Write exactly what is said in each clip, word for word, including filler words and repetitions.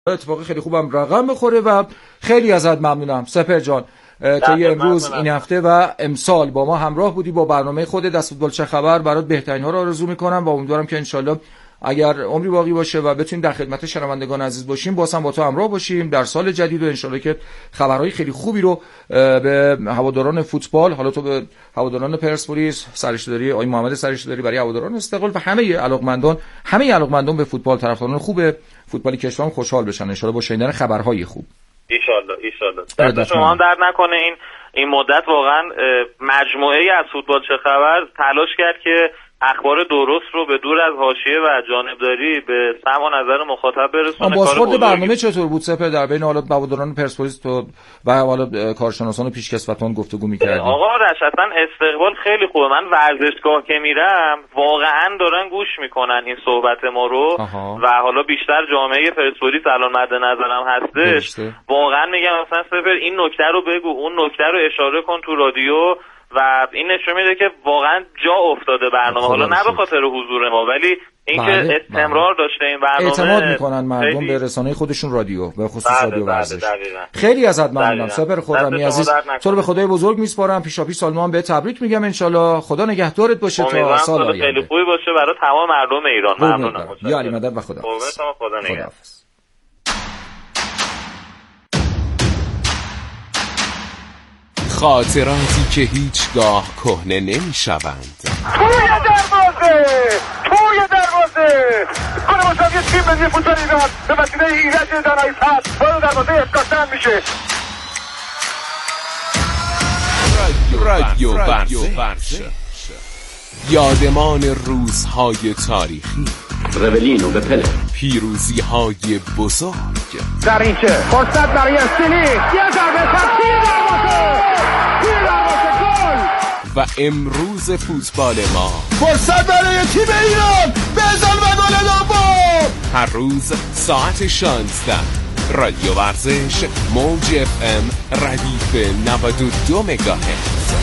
اتفاقی خیلی خوبم رقم بخوره و خیلی ازت ممنونم سپر جان تا یه امروز این هفته و امسال با ما همراه بودی. با برنامه خودت از فوتبال چه خبر برات بهترین ها رو آرزو میکنم و امیدوارم که انشالله اگر عمری باقی باشه و بتونیم در خدمت شنوندگان عزیز باشیم باز هم با تو همراه باشیم در سال جدید و انشالله که خبرهای خیلی خوبی رو به هواداران فوتبال، حالا تو به هواداران پرسپولیس، سررشته‌داری آقای محمد سررشته‌داری برای هواداران استقلال و همه علاقمندان همه علاقمندان به فوتبال، طرفداران خوب فوتبال کشور خوشحال بشن انشالله با شنیدن خبرهای خوب. ان شاءالله ان شاءالله. دست شما هم درد نکنه. این این مدت واقعا مجموعه‌ای از فوتبال چه خبر تلاش کرد که اخبار درست رو به دور از حاشیه و جانبداری به سمع و نظر مخاطب برسونه. بازخورد برنامه چطور بود سپر در بین حالا هواداران پرسپولیس تو و حالا کارشناسان و پیشکسوتان گفتگو می‌کردیم؟ آقا رش اصلا استقبال خیلی خوبه. من ورزشگاه که میرم واقعا دارن گوش میکنن این صحبت ما رو. آها. و حالا بیشتر جامعه پرسپولیس الان مد نظرم هستش. بشته. واقعا میگم مثلا سپر این نکته رو بگو، اون نکته رو اشاره کن تو رادیو و این نشون میده که واقعا جا افتاده برنامه. حالا نه به خاطر حضور ما ولی اینکه استمرار داشته این برنامه. اعتماد میکنن مردم خیلی... به رسانه خودشون رادیو، به خصوص رادیو ورزش. خیلی ازت ممنونم سپر خرمی عزیز. تو رو به خدای بزرگ میسپارم. پیشاپیش سال نو هم به تبریک میگم انشالله. خدا نگهدارت باشه تا سال آینده. خیلی خوبی باشه برای تمام مردم ایران. ممنونم. یا علی مدد و خدا. خدا نگهدار. خاطراتی که هیچگاه کهنه نمیشوند. توی دروازه توی دروازه گل مساوی تیم ملی فوتبال ایران به وسیله ایرج دانایی صد وارد دروازه اسکاتلند میشه. رادیو ورزش یادمان روزهای تاریخی. رولینو به پله. پیروزی های بزرگ. در اینچه فرصت برای استیلی یه ضربه تقصیر دروازه و امروز فوتبال ما فرصت برای تیم ایران بزن و گل دوم. هر روز ساعت شانزده رادیو ورزش موج اف ام ردیف نود و دو مگاهرتز.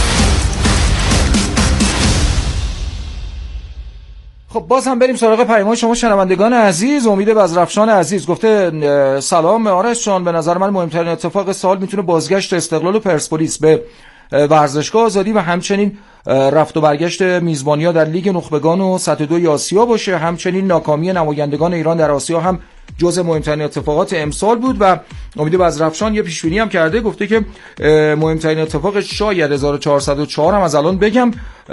خب باز هم بریم سراغ پیام شما شنوندگان عزیز. امید بزرفشان عزیز گفته سلام آرش جان، به نظر من مهمترین اتفاق سال میتونه بازگشت استقلال و پرسپولیس به ورزشگاه آزادی و همچنین رفت و برگشت میزبانی‌ها در لیگ نخبگان و سطح دوی آسیا باشه. همچنین ناکامی نمایندگان ایران در آسیا هم جزء مهمترین اتفاقات امسال بود و امید بزرفشان یه پیشبینی هم کرده، گفته که مهمترین اتفاق شاید هزار و چهارصد و چهار هم از الان بگم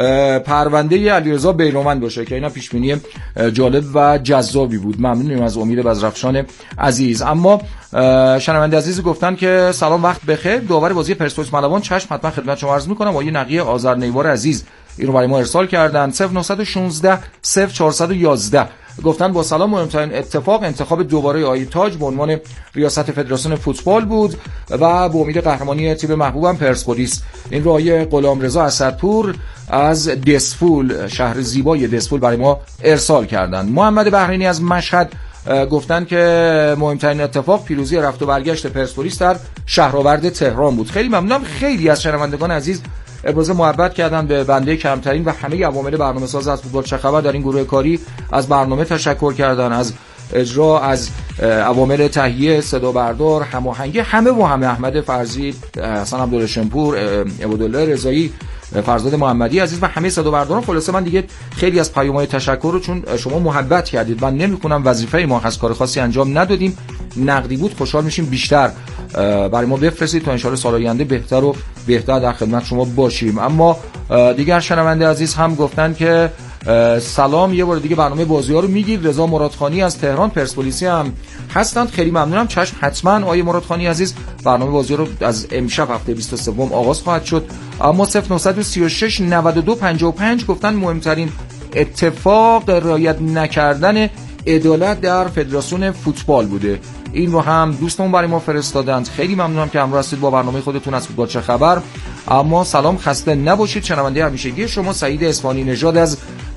پرونده علیرضا بیرانوند باشه که اینا پیشبینی جالب و جذابی بود. ممنونیم از امید بزرفشان عزیز. اما شنونده عزیز گفتن که سلام وقت بخیر، داور بازی پرسپولیس ملوان چشم حتما خدمت شما عرض می‌کنم. آقای نقی آذرنیوار عزیز اینو برای ما ارسال کردن. صفر نه یک شش صفر چهار یک یک گفتن با سلام مهمترین اتفاق انتخاب دوباره آقای تاج به عنوان ریاست فدراسیون فوتبال بود و با امید قهرمانی تیم محبوبم پرسپولیس. این رو آقای غلامرضا اسدپور از دسفول، شهر زیبای دسفول، برای ما ارسال کردن. محمد بحرینی از مشهد گفتن که مهمترین اتفاق پیروزی رفت و برگشت پرسپولیس در شهرآورد تهران بود. خیلی ممنونم. خیلی از شنوندگان عزیز ابراز محبت کردن به بنده کمترین و همه عوامل برنامه‌ساز از فوتبال چه خبر در این گروه کاری از برنامه تشکر کردن، از اجرا، از عوامل تهیه، صدا بردار، هماهنگی، همه و همه، احمد فرزی، حسن عبدالشمپور، عبدالله رضایی، فرزاد محمدی عزیز و همه صدا برداران. خلاصه من دیگه خیلی از پیام‌های تشکر رو چون شما محبت کردید من نمی‌کنم وظیفه ما هست کار خاصی انجام ندادیم. نقدی بود خوشحال میشیم بیشتر برای ما بفرستید تا ان شاءالله سال آینده بهتر و بهتر در خدمت شما باشیم. اما دیگر شنونده عزیز هم گفتن که سلام، یه بار دیگه برنامه بازی‌ها رو میگید. رضا مرادخانی از تهران پرسپولیسی هم هستند. خیلی ممنونم. چشم حتما آقای مرادخانی عزیز برنامه بازی‌ها رو از امشب هفته بیست و سه آغاز خواهد شد. اما صفر نه سه شش نود و دو پنجاه و پنج گفتن مهمترین اتفاق رعایت نکردن عدالت در فدراسیون فوتبال بوده. این رو هم دوستمون برای ما فرستادند. خیلی ممنونم که همراه هستید با برنامه خودتون از فوتبال چه خبر. اما سلام، خسته نباشید. شنونده همیشگی شما سعید اصفهانی نژاد از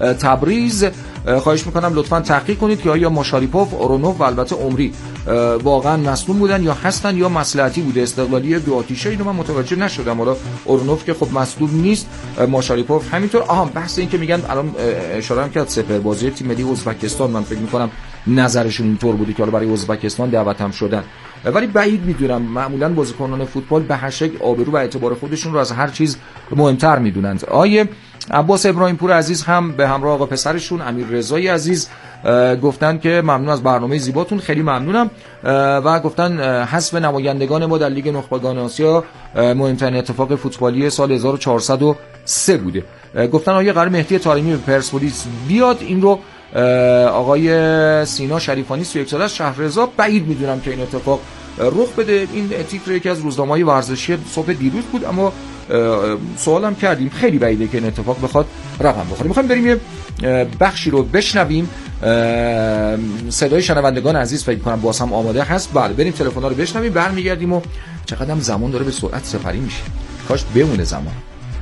تبریز. خواهش میکنم لطفاً تحقیق کنید که آیا ماشاریپوف، اورونوف و البته عمری واقعا مصدوم بودن یا هستن یا مصلحتی بوده. استقلالی دو آتیشه اینو من متوجه نشدم. حالا اورونوف که خب مصدوم نیست، ماشاریپوف همینطور. آها بحث این که میگن الان اشاره هم کرد سپر بازی تیم ملی ازبکستان، من فکر میکنم نظرشون اینطور بوده که حالا برای ازبکستان دعوت هم شدن. ولی بعید میدونم، معمولا بازیکنان فوتبال به هر شکل آبرو و اعتبار خودشون رو از هر چیز مهمتر میدونند. آیه عباس ابراهیم پور عزیز هم به همراه آقا پسرشون امیر رضایی عزیز گفتن که ممنون از برنامه زیباتون، خیلی ممنونم و گفتن حذف نمایندگان ما در لیگ نخبگان آسیا مهمترین اتفاق فوتبالی سال هزار و چهارصد و سه بوده. گفتن آقای قرار مهدی طارمی به پرسپولیس بیاد، این رو آقای سینا شریفانی سی و یک ساله از شهررضا بعید میدونم که این اتفاق رخ بده. این تیتر یکی از روزنامه‌های ورزشی صبح دیروز بود، اما سوالم کردیم خیلی بعیده که این اتفاق بخواد رقم بخوره. میخوایم بریم یه بخشی رو بشنویم، صدای شنوندگان عزیز فکر کنم باز هم آماده هست. بله بریم تلفن‌ها رو بشنویم، برمیگردیم و چقدر هم زمان داره به سرعت سپری میشه، کاش بمونه زمان.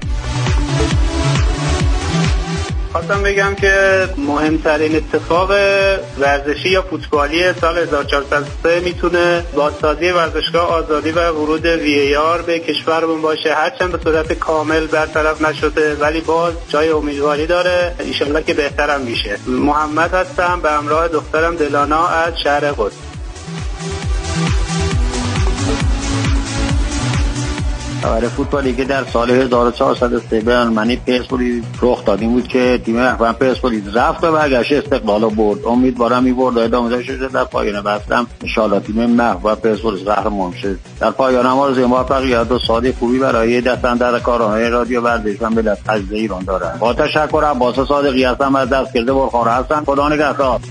خواستم بگم که مهمترین اتفاق ورزشی یا فوتبالی سال هزار و چهارصد و سه میتونه بازسازی ورزشگاه آزادی و ورود وی ای آر به کشورمون باشه. هرچند به صورت کامل برطرف نشده ولی باز جای امیدواری داره، انشالله که بهترم میشه. محمد هستم به همراه دخترم دلانا از شهر قدس. خبر فوتبالی که در سال هزار و چهارصد و سه به عنوان پرسپولیس رخ داد این بود که تیم محور پرسپولیس رفت و برگشت استقلال رو برد. امیدوارم می‌برد و ادامه داشته شه. در پایان بحثم ان شاءالله تیم محور پرسپولیس قهرمان شه. در پایان هم آرزوی موفقیت و ساده خوبی برای دستاندرکاران رادیو ورزش و ملت عزیز ایران دارم. با تشکر عباس صادقی هستم از دستگرد برخوار هستم. خدا نگهدار.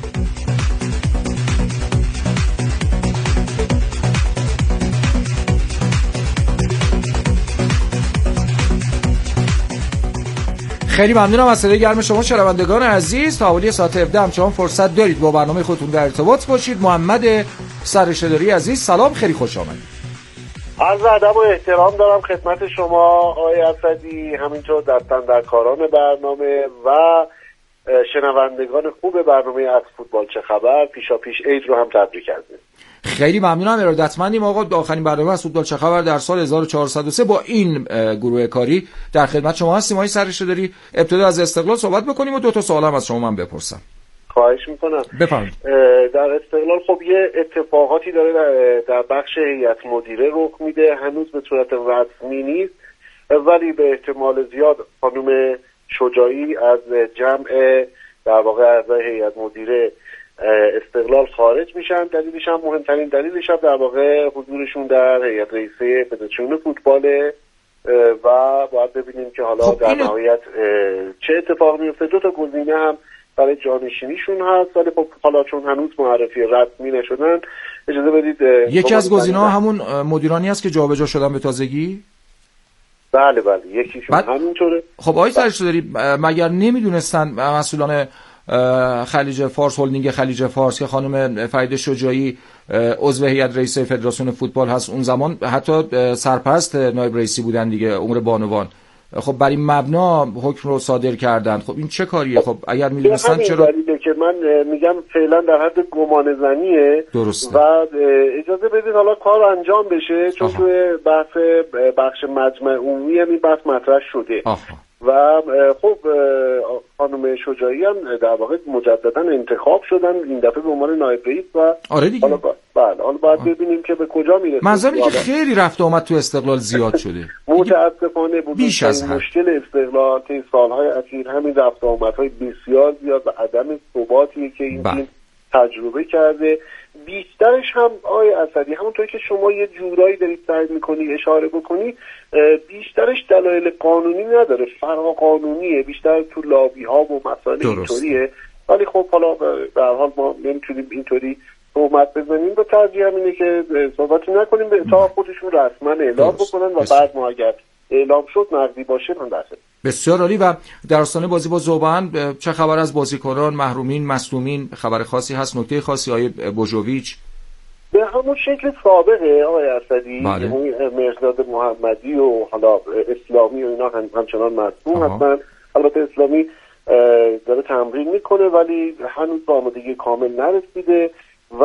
خیلی ممنونم از صدای گرم شما شنوندگان عزیز. تا حوالی ساعت هفده همچنان فرصت دارید با برنامه خودتون در ارتباط باشید. محمد سرشداری عزیز سلام، خیلی خوش آمدید. عرض ادب و احترام دارم خدمت شما آقای اسدی، همینطور دستاندرکاران برنامه و شنوندگان خوب برنامه از فوتبال چه خبر. پیشا پیش عید رو هم تبریک عرض. خیلی ممنونم، ارادتمندیم آقا. آخرین برنامه از فوتبال چه خبر در سال هزار و چهارصد و سه با این گروه کاری در خدمت شما هستیم. آقای سرشداری ابتدا از استقلال صحبت بکنیم و دو تا سوال هم از شما من بپرسم. خواهش میکنم. بفرمایید. در استقلال خب یه اتفاقاتی داره در بخش هیئت مدیره رخ میده، هنوز به صورت رسمی نیست ولی به احتمال زیاد خانم شجاعی از جمع در واقع اعضای هیئت مدیره استقلال خارج میشن. دلیلش هم مهمترین دلیلش هم در واقع حضورشون در هیئت رئیسه فدراسیون فوتباله و باید ببینیم که حالا در نهایت چه اتفاق میفته. دو تا گزینه هم برای جانشینیشون هست ولی خب حالا چون هنوز معرفی رسمی نشدن اجازه بدید یکی از گزینه‌ها همون مدیرانی است که جابجا شدن به تازگی. بله بله یکیشون بعد... همینطوره. خب آقای سرشداری مگر نمیدونستن مسئولان خلیج فارس، هلدینگ خلیج فارس که خانم فرید شجاعی عضو هیئت رئیسه فدراسیون فوتبال هست، اون زمان حتی سرپرست نایب رئیسی بودن دیگه، امور بانوان، خب بر این مبنا حکم رو صادر کردن. خب این چه کاریه؟ خب اگر میدونستن چرا؟ دلیله که من میگم فعلا در حد گمان زنیه. درسته. و اجازه بدید حالا کار انجام بشه چون توی بحث بخش مجمع عمومی هم این بحث مطرح شده. آها. و خب خانم شجاعی هم در واقع مجددا انتخاب شدن این دفعه به عنوان نایب رئیس و آره دیگه. حالا بله حالا باید ببینیم که به کجا میرسه. منظورم که خیلی رفت آمد تو استقلال زیاد شده. متاسفانه بیش از مشکل استقلال طی سالهای اخیر همین رفت آمدهای بسیار زیاد و عدم ثباتی که این تیم تجربه کرده. بیشترش هم آقای اسدی همونطور که شما یه جورایی دارید سعی میکنی اشاره بکنی، بیشترش دلایل قانونی نداره، فرق قانونیه، بیشتر تو لابی ها و مسائل اینطوریه. ولی خب حالا به هر حال ما نمیتونیم اینطوری تهمت بزنیم، به ترجیح همینه که صحبتی نکنیم تا خودشون رسما اعلام بکنن و بعد ما اگر اعلام شد نقدی باشه من درسته. بسیار عالی. و در آستانه بازی با ذوبان چه خبر از بازیکنان محرومین مصدومین؟ خبر خاصی هست؟ نکته خاصی آقای بوجوویچ؟ به همون شکل سابقه آقای اسدی، بله. مرزاد محمدی و حالا اسلامی و اینا هم همچنان مصدوم هستن. البته اسلامی داره تمرین میکنه ولی هنوز به آمادگی کامل نرسیده و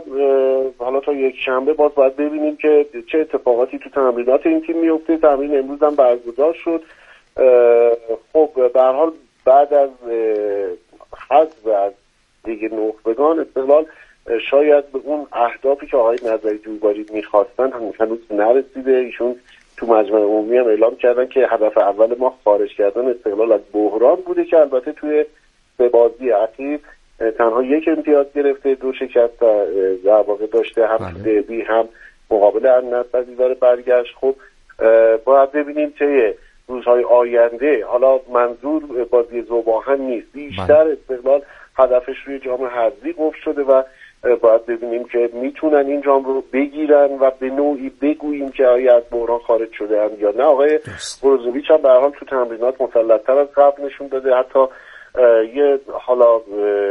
حالا تا یک شنبه باز باید ببینیم که چه اتفاقاتی تو تمرینات این تیم میفته. تمرین امروز هم برگزار شد. خب به هر حال بعد از حذف از لیگ نخبگان استقلال شاید به اون اهدافی که آقای نظری جویباری میخواستن هنوز نرسیده. ایشون تو مجمع عمومی هم اعلام کردن که هدف اول ما خارج کردن استقلال از بحران بوده که البته توی سه بازی اخیر تنها یک امتیاز گرفته، دو شکست در واقع داشته، هم دربی هم مقابل النصر داره برگشت. خب باید ببینیم چه روزهای آینده، حالا منظور بازی ذوب‌آهن نیست، بیشتر استقلال هدفش روی جام حذفی قفل شده و باید ببینیم که میتونن این جام رو بگیرن و به نوعی بگوییم که آیا از بحران خارج شده هم یا نه. آقای بروزوویچ هم به هر حال تو تمرینات مسلط‌تر از قبل نشون داده، حتی یه حالا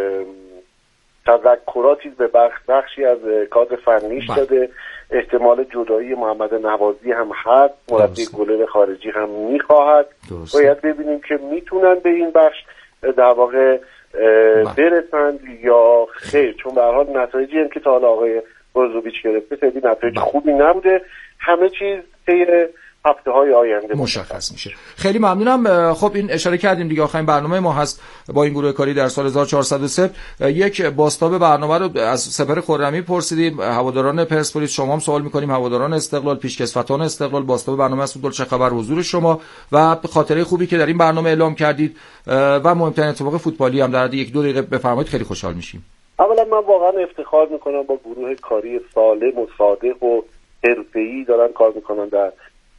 تذکراتی به بخش بخشی از کادر فنیش داده. احتمال جدایی محمد نوازی هم هست، مربی گلر خارجی هم میخواهد. باید ببینیم که میتونن به این بخش در واقع برسند یا خیر، چون به هر حال نتایجی هم که تا حالا آقای بروزوویچ گرفته خیلی نتایج خوبی نبوده. همه چیز طی هفته های آینده مشخص میشه. خیلی ممنونم. خب این اشاره کردیم دیگه، آخرین برنامه ما هست با این گروه کاری در سال هزار و چهارصد و سه. یک بازتاب برنامه رو از سپر خرمی پرسیدیم، هواداران پرسپولیس شما هم سوال میکنیم، هواداران استقلال، پیشکسوتان استقلال. بازتاب برنامه است فوتبال چه خبر، حضور شما و خاطره خوبی که در این برنامه اعلام کردید و مهمترین اتفاق فوتبالی هم در حد یک دو دقیقه بفرمایید، خیلی خوشحال میشیم. اولا من واقعا افتخار میکنم با گروه کاری سالم و صادق و حرفه‌ای دارن کار میکنن در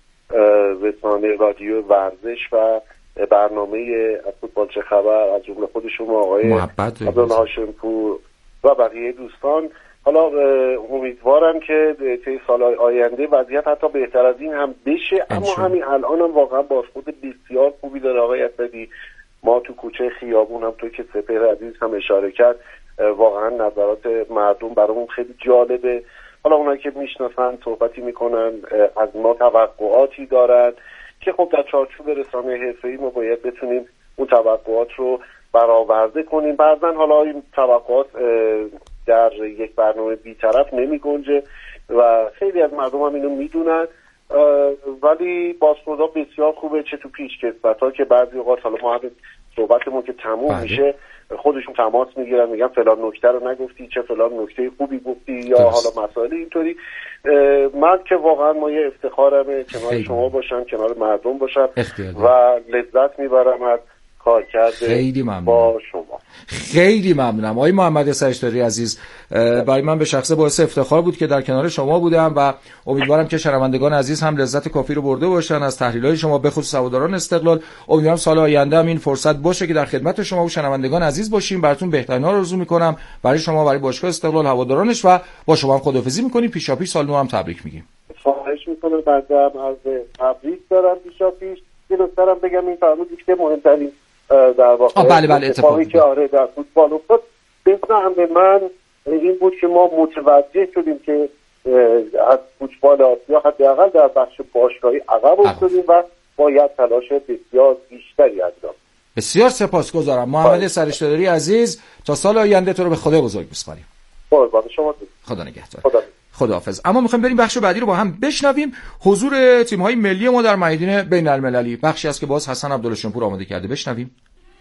رسانه رادیو ورزش و برنامه فوتبال چه خبر، از جمله خود شما آقای عبدالله هاشمپور و بقیه دوستان. حالا امیدوارم که طی سال‌های آینده وضعیت حتی بهتر از این هم بشه، اما همین الان هم واقعا بازخورد بسیار خوبی داره آقای اسدی. ما تو کوچه خیابون هم، تو که سپهر عزیز هم اشاره کرد، واقعا نظرات مردم برامون خیلی جالبه. حالا اونایی که میشناسن صحبتی میکنن، از ما توقعاتی دارن که خب در چارچوب رسانه حرفه‌ای ما باید بتونیم اون توقعات رو برآورده کنیم. بعضن حالا این توقعات در یک برنامه بی‌طرف نمیگنجه و خیلی از مردم هم اینو میدونن، ولی بازخوردها بسیار خوبه، چه تو پیشکسوت‌ها که بعضی اوقات حالا ما هم صحبتمون که تموم بله. میشه خودشون تماس میگیرن، میگن فلان نکته رو نگفتی، چه فلان نکته خوبی گفتی، یا درست. حالا مسائل اینطوری. من که واقعا ما یه افتخارمه کنار شما باشم، کنار مردم باشم و لذت میبرم از کار کرده با شما. خیلی ممنونم آقای محمد سرشتاری عزیز. برای من به شخصه باعث افتخار بود که در کنار شما بودم و امیدوارم که شنوندگان عزیز هم لذت کافی رو برده باشن از تحلیل‌های شما، به خصوص هواداران استقلال. امیدوارم سال آینده هم این فرصت باشه که در خدمت شما و شنوندگان عزیز باشیم. براتون بهترین‌ها رو آرزو می‌کنم، برای شما، برای باشگاه استقلال، هوادارانش، و با شما هم خداحافظی می‌کنیم. پیشاپیش سال نو هم تبریک میگیم. خواهش می‌کنم. بعدم از تبریک دارم پیشاپیش. اینو بگم این فرمودید که مهمترین در واقع بله بله اتفاقی که آره در فوتبال افتاد بسیار به من این بود که ما متوجه شدیم که از فوتبال آسیا حداقل در بخش باشگاهی عقب افتادیم و باید تلاش بسیار بیشتری انجام. بسیار سپاسگزارم محمد سرشتاری عزیز. تا سال آینده تو رو به خدا بزرگ بسپاریم. قربان شما. خدا نگهدار. خدا خداحافظ. اما میخوایم بریم بخش بعدی رو با هم بشنویم. حضور تیم‌های ملی ما در میدان بین‌المللی، بخشی است که باز حسن عبدالشمپور آماده کرده. بشنویم.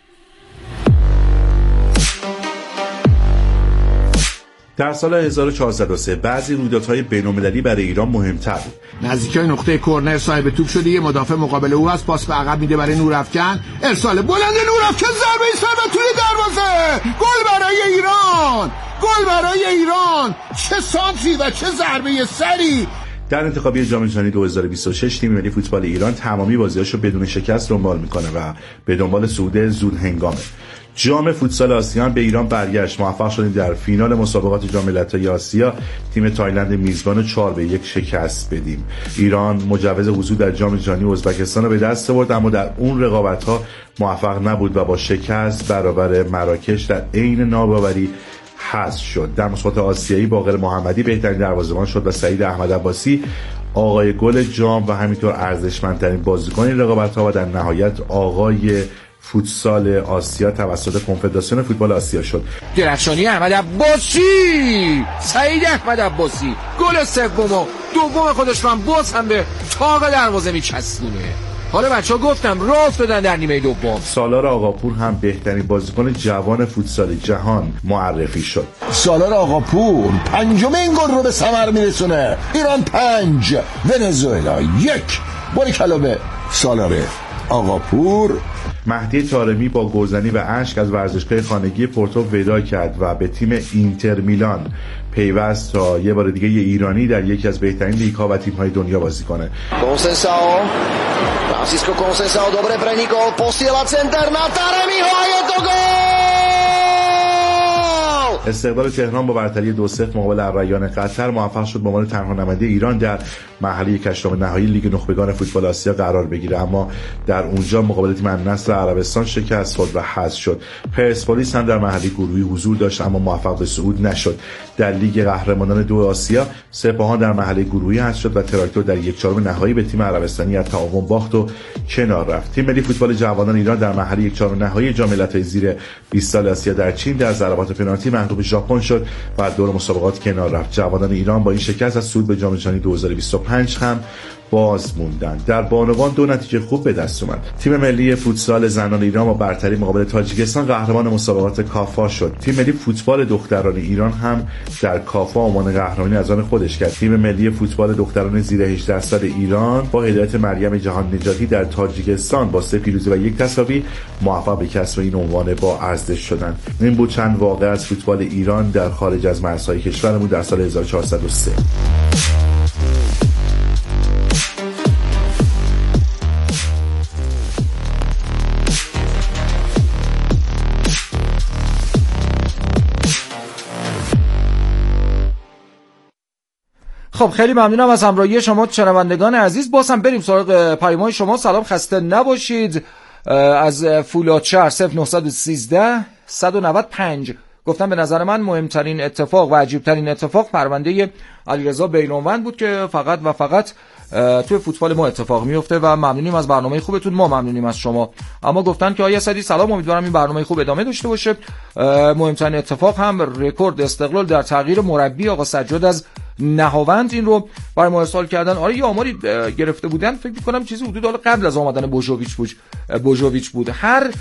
در سال هزار و چهارصد و سه بعضی رویدادهای بین‌المللی برای ایران مهمتر بود. نزدیکای نقطه کرنر صاحب توپ شده، یه مدافع مقابل او از پاس به عقب میده برای نورافکن، ارسال بلند نورافکن، ضربه ایستگاه توی دروازه، گل برای ایران، گل برای ایران. چه سانتری و چه ضربه سری. در انتخابی جام جهانی دو هزار و بیست و شش تیم ملی فوتبال ایران تمامی بازیاشو بدون شکست دنبال میکنه و به دنبال صعود زود هنگامه. جام فوتسال آسیا به ایران برگشت. موفق شدیم در فینال مسابقات جام ملت‌های آسیا تیم تایلند میزبان رو چهار به یک شکست بدیم. ایران مجوز حضور در جام جهانی ازبکستان رو به دست آورد، اما در اون رقابت‌ها موفق نبود و با شکست برابر مراکش در عین ناباوری حذف شد. در مسابقات آسیایی باقر محمدی بهترین دروازه‌بان شد و سعید احمد عباسی آقای گل جام و همینطور ارزشمندترین بازیکن این رقابت‌ها و در نهایت آقای فوتسال آسیا توسط کنفدراسیون فوتبال آسیا شد. درخشانی احمد عباسی، سعید احمد عباسی گل سوم و دوم خودش رو هم باز هم به تاق دروازه میچسبونه. حالا بچه‌ها گفتم راه افتادن در نیمه دوم. سالار آقاپور هم بهترین بازیکن جوان فوتسال جهان معرفی شد. سالار آقاپور پنجمین گل رو به ثمر میرسونه. ایران پنج ونزوئلا یک. باریکلا به سالار آقاپور. مهدی طارمی با گلزنی و اشک از ورزشگاه خانگی پورتو وداع کرد و به تیم اینتر میلان پیوست تا یه بار دیگه یه ایرانی در یکی از بهترین لیگ‌ها و تیم‌های دنیا بازی کنه. Consensao Francisco Consensao dobre pre Nicol posiela center na Taremiho a je to gol. استقلال تهران با برتری دو صفر مقابل الریان قطر موفق شد به عنوان تنها نماینده ایران در مرحله هشتم نهایی لیگ نخبگان فوتبال آسیا قرار بگیره، اما در اونجا مقابل تیم النصر عربستان شکست خورد و حذف شد. پرسپولیس هم در مرحله گروهی حضور داشت اما موفق به صعود نشد. در لیگ قهرمانان دو آسیا سپاهان در مرحله گروهی حذف شد و تراکتور در یک چهارم نهایی به تیم عربستانی از تعاون باخت و کنار رفت. تیم ملی فوتبال جوانان ایران در مرحله یک چهارم نهایی جام ملت‌های زیر بیست سال آسیا در چین در ضربات پنالتی مغلوب ژاپن شد و دور مسابقات کنار رفت. جوانان ایران با این شکست از صعود به جام جهانی دو هزار و بیست و پنج هم باز موندن. در بانوان دو نتیجه خوب به دست اومد. تیم ملی فوتسال زنان ایران با برتری مقابل تاجیکستان قهرمان مسابقات کافا شد. تیم ملی فوتبال دختران ایران هم در کافا عنوان قهرمانی از آن خودش کرد. تیم ملی فوتبال دختران زیر هجده سال ایران با هدایت مریم جهان نجاتی در تاجیکستان با سه پیروزی و یک تساوی موفق به کسب این عنوان با ارزش شدند. این بود چند واقعه از فوتبال ایران در خارج از مرزهای کشورمون در سال هزار و چهارصد و سه. خب خیلی ممنونم از همراهی شما شنوندگان عزیز. باز هم بریم سراغ پیام‌های شما. سلام، خسته نباشید. از فولادشهر صفر نه یک سه صد و نود و پنج گفتم به نظر من مهمترین اتفاق و عجیبترین اتفاق پرونده علیرضا بیلونوند بود که فقط و فقط توی فوتبال ما اتفاق میفته و ممنونیم از برنامه خوبتون. ما ممنونیم از شما. اما گفتن که آقای اسدی سلام، امیدوارم این برنامه خوب ادامه داشته باشه. مهمترین اتفاق هم رکورد استقلال در تغییر مربی آقا سجاد از نهاوند، این رو برای ما ارسال کردن. آره یه آماری گرفته بودن، فکر می‌کنم چیزی حدود حالا قبل از آمدن بوژوویچ بود بوژوویچ بود هر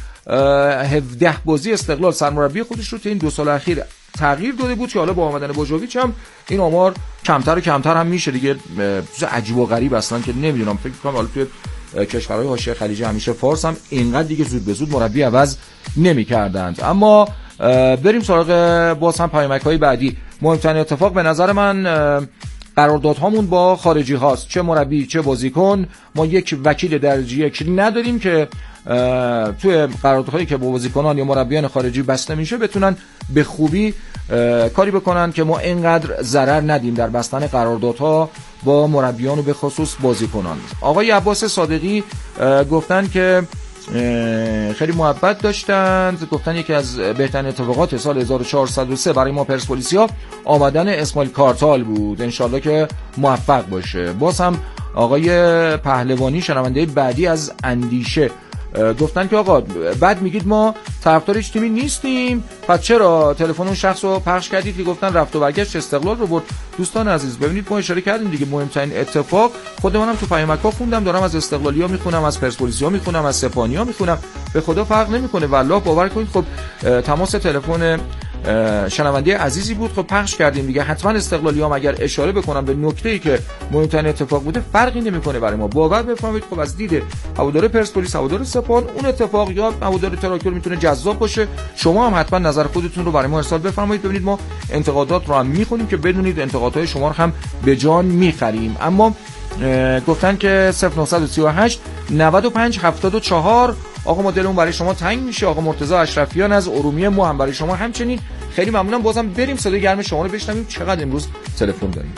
هفده بازی استقلال سرمربی خودش رو تا این دو سال اخیر تغییر داده بود که حالا با آمدن بوژوویچ هم این آمار کمتر و کمتر هم میشه دیگه. چیز عجیب و غریب اصلا که نمیدونم، فکر می‌کنم حالا توی کشورهای حاشیه خلیج همیشه فارس هم اینقدر دیگه زود به زود مربی عوض نمی‌کردند. اما بریم سراغ باز هم پیامک‌های بعدی. مهمترین اتفاق به نظر من قراردادهامون با خارجی هاست، چه مربی چه بازیکن. ما یک وکیل درجه یک نداریم که توی قراردادهایی که با بازیکنان یا مربیان خارجی بسته میشه بتونن به خوبی کاری بکنن که ما اینقدر ضرر ندیم در بستن قراردادها با مربیان و به خصوص بازیکنان. آقای عباس صادقی گفتن که خیلی محبت داشتند، گفتن یکی از بهترین اتفاقات سال هزار و چهارصد و سه برای ما پرسپولیسیا آمدن اسماعیل کارتال بود، انشالله که موفق باشه. باز هم آقای پهلوانی شنونده بعدی از اندیشه گفتن که آقا بعد میگید ما طرفدار هیچ تیمی نیستیم، پس چرا تلفن اون شخص رو پخش کردید که گفتن رفت و برگشت استقلال رو برد؟ دوستان عزیز ببینید ما اشاره کردیم دیگه، مهمترین اتفاق خود منم تو پیامک‌ها خوندم، دارم از استقلالیا میخونم، از پرسپولیسیا میخونم، از سپاهانیا میخونم، به خدا فرق نمیکنه والله باور کنید. خب تماس تلفن شنونده عزیزی بود، خب پخش کردیم دیگه. حتما استقلالیام اگر اشاره بکنم به نکته‌ای که مهمترین اتفاق بوده فرقی نمیکنه برای ما، باور بفرمایید. خب از دید هوادار پرسپولیس، هوادار سپاهان، اون اتفاق یا هوادار تراکتور میتونه جذاب باشه. شما هم حتما نظر خودتون رو برای ما ارسال بفرمایید. ببینید ما انتقادات رو هم میخونیم که بدونید انتقادهای شما رو هم به جان میخریم. اما گفتن که صفر نه سه هشت نود و پنج هفتاد و چهار آقا ما دلمون برای شما تنگ میشه. آقا مرتضی اشرفیان از ارومیه ما هم برای شما همچنین خیلی ممنونم. بازم بریم صدای گرم شما رو بشنویم. چقدر امروز تلفن داریم؟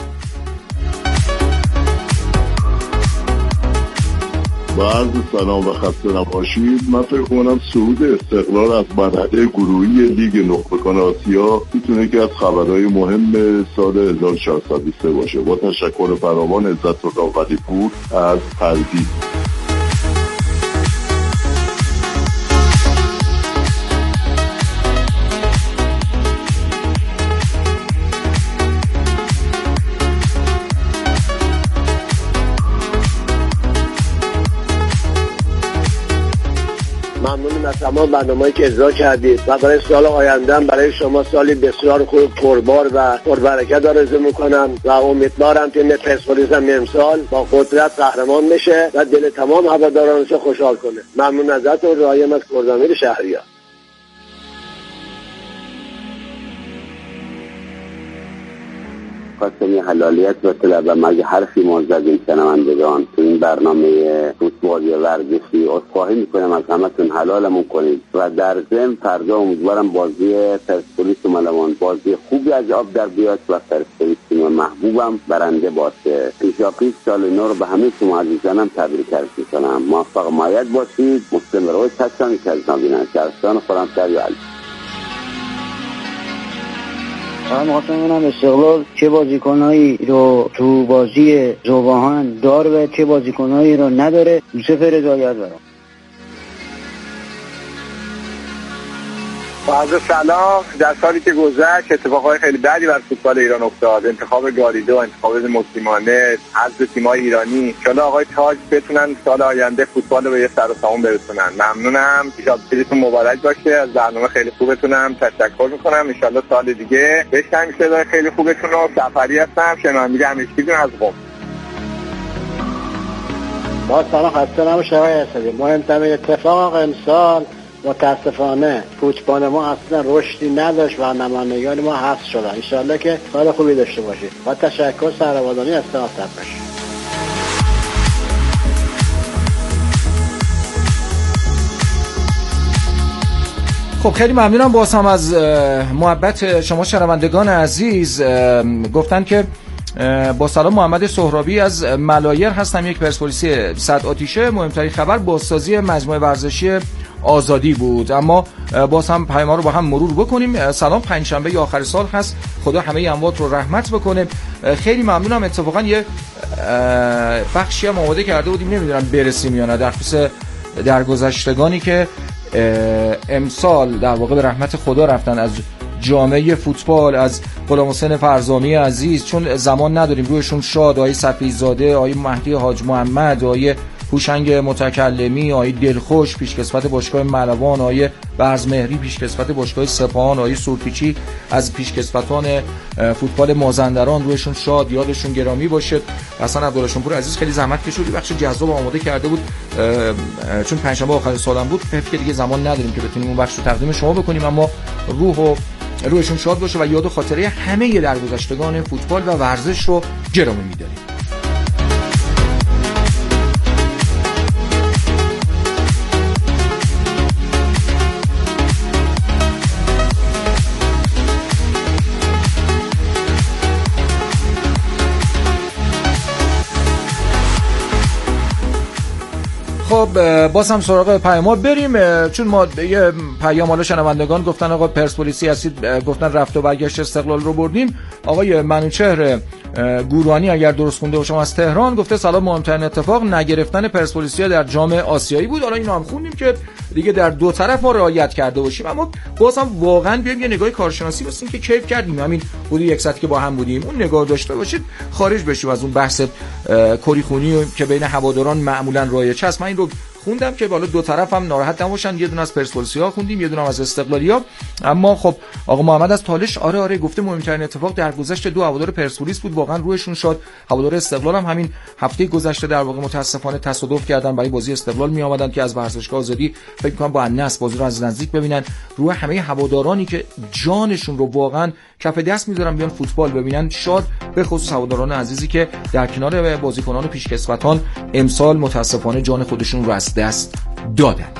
بعد سلام و خسته نباشید. من فکر کنم صعود استقلال از مرحله گروهی لیگ نخبگان آسیا میتونه که از خبرهای مهم سال هزار و چهارصد و سه باشه. با تشکر فراوان عزت‌الله ولیپور از پردیس. ممنون از تمام برنامه‌ای که اجرا کردید و برای سال آینده برای شما سالی بسیار خوب، پربار و پربرکت آرزو میکنم و امیدوارم تیم پرسپولیس هم امسال با قدرت قهرمان بشه و دل تمام هوادارانش خوشحال کنه. ممنون ازتون. رایم از کردامیر شهریار. خواستم یه حلالیت بطلب و مگه حرفی ما زدیم شنوندگان تو این برنامه فوتبال یا ورزشی عذرخواهی میکنم از همتون، حلالمون کنید و در ضمن فردا امیدوارم بازی پرسپولیس و ملوان بازی خوبی از آب در بیاد و پرسپولیس تیم محبوبم برنده باشه. پیشا پیش سال نو رو به همه شما عزیزانم تبریک عرض میکنم. موفق و مایید باشید. مسلم روز هستم که از نابینان شهرستان خورم سری علی. من مخواستم ببینم استقلال چه بازیکنایی رو تو بازی زوباهان داره و چه بازیکنایی رو نداره. یوسف رضایت برام. با سلام. در سالی که گذشت اتفاقای خیلی بدی بر فوتبال ایران افتاد. انتخاب گاریدو، انتخاب موسیمانه، حذف تیم‌های ایرانی. ان شاءالله آقای تاج بتونن سال آینده فوتبال رو به یه سر و سامون برسونن. ممنونم. پیشاپیشتون مبارک باشه. از برنامه خیلی خوبتونم تشکر میکنم. ان شاءالله سال دیگه بشنویم صدای خیلی خوبتون رو. سفری هستم. شنونده همیشگیتون از قم. با سلام خسته نباشید آقای اسدی. مهمترین اتفاق امسال متاسفانه فوتبال ما اصلا رشدی نداشت و نمایندگان ما حذف شدن. ان شاءالله که سال خوبی داشته باشید. با تشکر. سروادانی از استاد باشید. خب خیلی ممنونم باز هم از محبت شما شنوندگان عزیز. گفتن که با سلام محمد سهرابی از ملایر هستم، یک پرسپولیسی صد آتیشه. مهمترین خبر بازسازی مجموعه ورزشی آزادی بود. اما باز هم پیام رو با هم مرور بکنیم. سلام، پنجشنبه آخر سال هست، خدا همه اموات رو رحمت بکنه. خیلی ممنونم. اتفاقا یه بخشی هم آماده کرده بودیم، نمیدونم برسیم یا نه، در خصوص درگذشتگانی که امسال در واقع به رحمت خدا رفتن از جامعه فوتبال، از غلام حسین فرزامی عزیز، چون زمان نداریم رویشون شاد، آقای صفیزاده، آقای مهدی حاج محمد، آقای هوشنگ متکلمی، آقای دلخوش پیشکسوت باشگاه ملوان، آقای برزمهری پیشکسوت باشگاه سپاهان، آقای سورپیچی از پیشکسوتان فوتبال مازندران، رویشون شاد، یادشون گرامی باشه. حسن عبداللهشونپور عزیز خیلی زحمت کشید، بخش جذاب آماده کرده بود، چون پنجشنبه آخر سالم بود، فکر دیگه زمان نداریم که بتونیم اون بخش رو تقدیم شما بکنیم، اما روح و روحشون شاد باشه و یاد و خاطره همه درگذشتگان فوتبال و ورزش رو گرامی می‌داریم. خب باز هم سراغ پیام بریم، چون ما یه پیام حالا شنوندگان گفتن آقا پرسپولیسی هستید، گفتن رفت و برگشت استقلال رو بردیم. آقای منوچهر گورانی اگر درست خونده باشم از تهران گفته سلام، مهمترین اتفاق نگرفتن پرسپولیسیا در جام آسیایی بود. حالا اینو هم خوندیم که دیگه در دو طرف ما رعایت کرده باشیم، اما باز هم واقعا بیایم یه نگاه کارشناسی واسه این که کیف کردیم، همین حدود یک ساعتی که با هم بودیم اون نگاه داشته باشید، خارج بشیم از اون بحث کری خونی که بین هواداران معمولا رایج هست. من این رو خوندم که بالا دو طرف هم ناراحت نباشن، یه دونه از پرسپولیسیا خوندیم، یه دونه از استقلالیا. اما خب آقا محمد از تالش آره آره گفته مهمترین اتفاق در گذشت دو هوادار پرسپولیس بود، واقعا روحشون شاد. هوادار استقلال هم همین هفته گذشته در واقع متاسفانه تصادف کردن، برای بازی استقلال می آمدن که از ورزشگاه آزادی فکر کنم با النصر بازی رو از نزدیک ببینن. روح همه هوادارانی که جانشون رو واقعا کف دست میذارن بیان فوتبال ببینن شاد، به خصوص هواداران عزیزی که در کنار بازیکنان و پیشکسوتان امسال متاسفانه جان خودشون رو از دست دادند.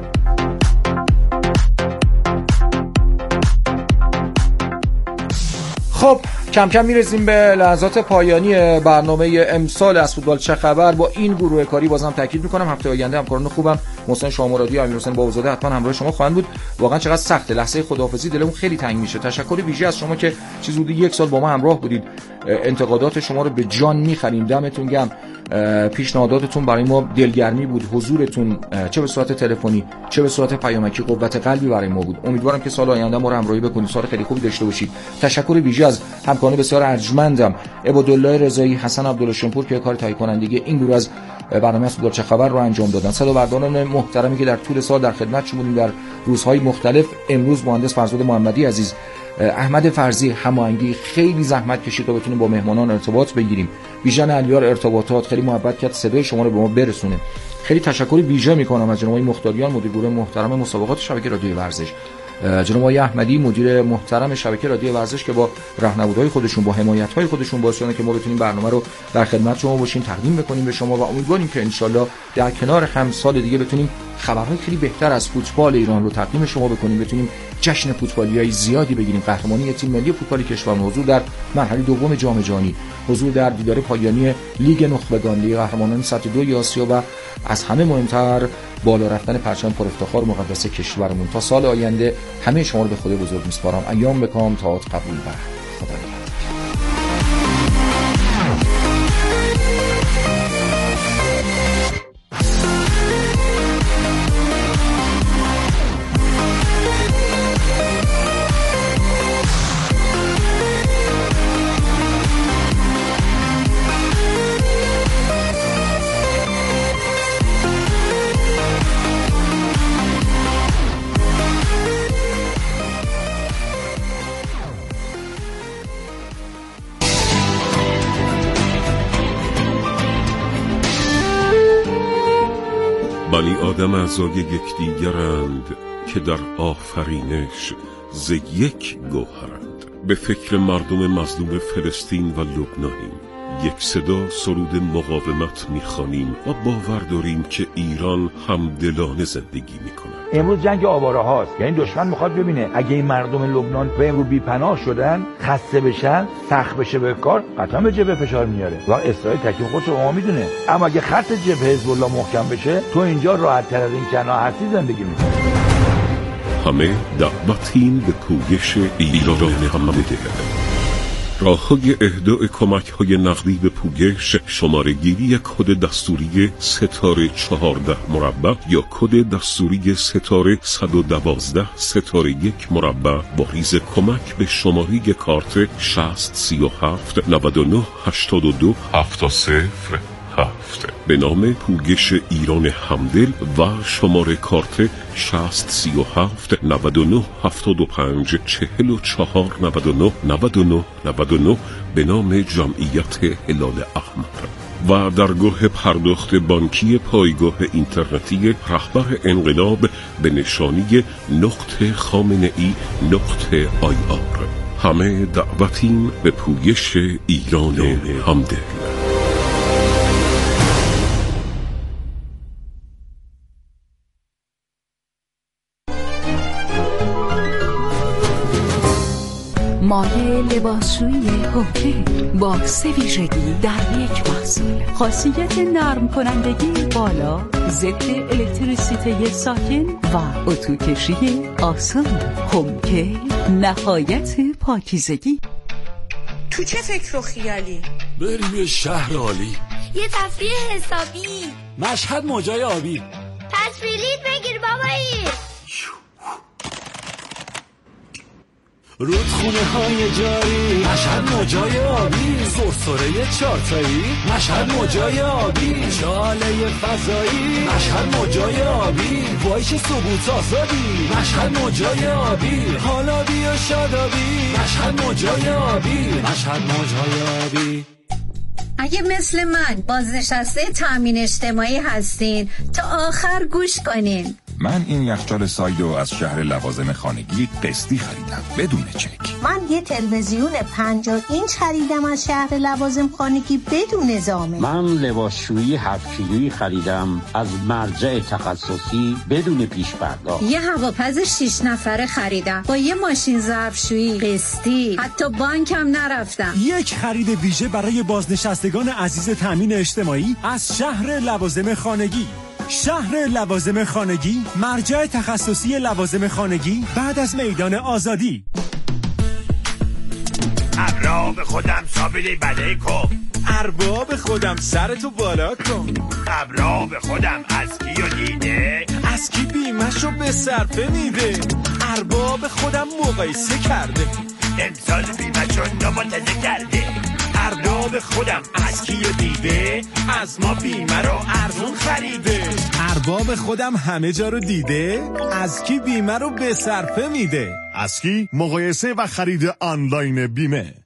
خب کم کم میرسیم به لحظات پایانی برنامه امسال از فوتبال چه خبر. با این گروه کاری بازم تاکید میکنم هفته آینده همکاران خوبم محسن شامرادی و امیرحسین بابازاده حتما همراه شما خواهند بود. واقعا چقدر سخته، لحظه خداحافظی دلمون خیلی تنگ میشه. تشکر ویژه از شما که چیز حدود یک سال با ما همراه بودید، انتقادات شما رو به جان میخریم، دمتون گرم. پیشنهاداتتون برای ما دلگرمی بود، حضورتون چه به صورت تلفنی چه به صورت پیامکی قوت قلبی برای ما بود. امیدوارم که سال آینده ما رو همراهی بکنید، سال خیلی خوبی داشته باشید. تشکر ویژه از همکاران محققان بسیار ارجمندم عبادالله رضایی، حسن عبدالله شمپور که کار تهیه کنندگی این گروه از برنامه فوتبال چه خبر رو انجام دادن، صدابرداران محترمی که در طول سال در خدمتشون بودیم در روزهای مختلف. امروز مهندس فرزاد محمدی عزیز، احمد فرزی هماهنگی خیلی زحمت کشید تا بتونیم با مهمانان ارتباط بگیریم. بیژن علیار ارتباطات خیلی محبت کرد صدای شما رو به ما برسونه. خیلی تشکر ویژه میکنم از جناب مختاریان مدیر گروه محترم مسابقات شبکه رادیو ورزش، جناب آقای احمدی مدیر محترم شبکه رادیو ورزش که با راهنمودهای خودشون با حمایت‌های خودشون باعث شدن که ما بتونیم برنامه رو در خدمت شما باشیم، تقدیم بکنیم به شما و امیدواریم که انشالله در کنار هم سال دیگه بتونیم خبرهای خیلی بهتر از فوتبال ایران رو تقدیم شما بکنیم، بتونیم جشن فوتبالیای زیادی بگیریم، قهرمانی تیم ملی فوتبال کشور، حضور در مرحله دوم جام جهانی، حضور در دیدار پایانی لیگ نخبگان، لیگ قهرمانان سطح دو آسیا و از همه مهمتر بالا رفتن پرچم پر افتخار مقدس کشورمون. تا سال آینده همه شما رو به خدای بزرگ میسپارم. ایام بکام تاعت قبول و خدا نگهدار. بنی آدم اعضای یکدیگرند که در آفرینش ز یک گوهرند. به فکر مردم مظلوم فلسطین و لبنانیم، یک صدا سرود مقاومت میخوانیم و باور داریم که ایران همدلانه زندگی میکنه. امروز جنگ آواره هاست، یعنی دشمن میخواد ببینه اگه این مردم لبنان به امروز بی‌پناه شدن، خسته بشن، سخت بشه به کار، قطعا به جبهه فشار میاره و اسرائیل تکلیف خودش رو ما میدونه. اما اگه خط جبهه حزب الله محکم بشه، تو اینجا راحت تر از این کنا هستی زندگی میکنی. همه دعوتیم به پویش ایران همدل. راه‌های اهدای کمک‌های نقدی به پویش، شماره‌گیری کد دستوری ستاره چهارده مربع یا کد دستوری ستاره صد و دوازده ستاره یک مربع با ریز کمک به شماره کارت شصت سی و هفت نود و نه هشتاد و دو هفتاد صفر هفت به نام پویش ایران همدل و شماره کارت شصت سی و هفت نود و نه هفتاد و پنج چهل و چهار نود و نه نود و نه نود و نه به نام جمعیت هلال احمر و درگاه پرداخت بانکی پایگاه اینترنتی رهبر انقلاب به نشانی نقطه خامنه ای نقطه آی آر. همه دعوتیم به پویش ایران همدل. مایه لباسشویی هوکه با سه ویژگی در یک محصول: خاصیت نرم کنندگی بالا، ضد الکتریسیته ساکن و اتو کشی آسان. هوکه نهایت پاکیزگی. تو چه فکر و خیالی؟ بریم یه شهر عالی، یه تفریح حسابی، مشهد موجای آبی. پس بلیط بگیر بابایی. رودخونه های جاری، مشهد موجای آبی. سرسره چارتایی، مشهد موجای آبی. شاله فضایی، مشهد موجای آبی. وایش ثبوت آزادی، مشهد موجای آبی. حالا بیا شادابی، مشهد موجای آبی. مشهد موجای آبی. اگه مثل من بازنشسته تامین اجتماعی هستین تا آخر گوش کنین. من این یخچال سایدو از شهر لوازم خانگی قسطی خریدم بدون چک. من یه تلویزیون پنجاه اینچ خریدم از شهر لوازم خانگی بدون زامن. من لباسشویی هفت کیلویی خریدم از مرجع تخصصی بدون پیش پرداخت. یه هواپز شش نفره خریدم با یه ماشین ظرفشویی قسطی، حتی بانکم نرفتم. یک خرید ویژه برای بازنشستگان عزیز تامین اجتماعی از شهر لوازم خانگی. شهر لوازم خانگی، مرجع تخصصی لوازم خانگی بعد از میدان آزادی. ارباب خودم سابیلی بده کن، ارباب خودم سرتو بالا کن. ارباب خودم از کیو دیده، از کی بیمشو به صرفه میده. ارباب خودم مقایسه کرده، امسال بیمه چون نمانتزه کرده. ارباب خودم از کیو دیده، از ما بیمه رو ارزون خریده. ارباب خودم همه جا رو دیده، از کی بیمه رو به صرفه میده. از کی مقایسه و خرید آنلاین بیمه.